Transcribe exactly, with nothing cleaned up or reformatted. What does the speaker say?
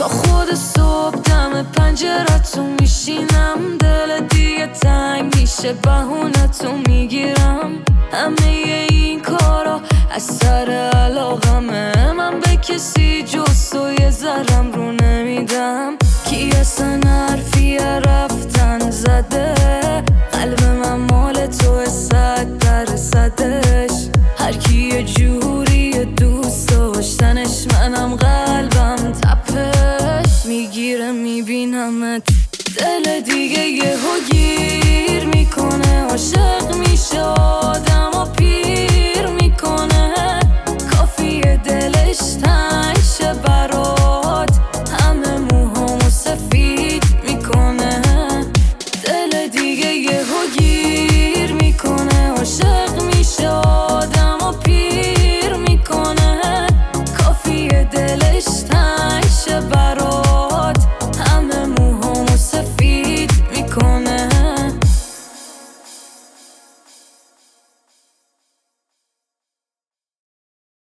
تا خود صبح دم پنجرتون میشینم، دل دیگه تنگ میشه بهونتون میگیرم. همه این کارا از سر علاقمه، من به کسی جز تو یه ذرم رو نمیدم. کی اصلا حرفی رفتن زده؟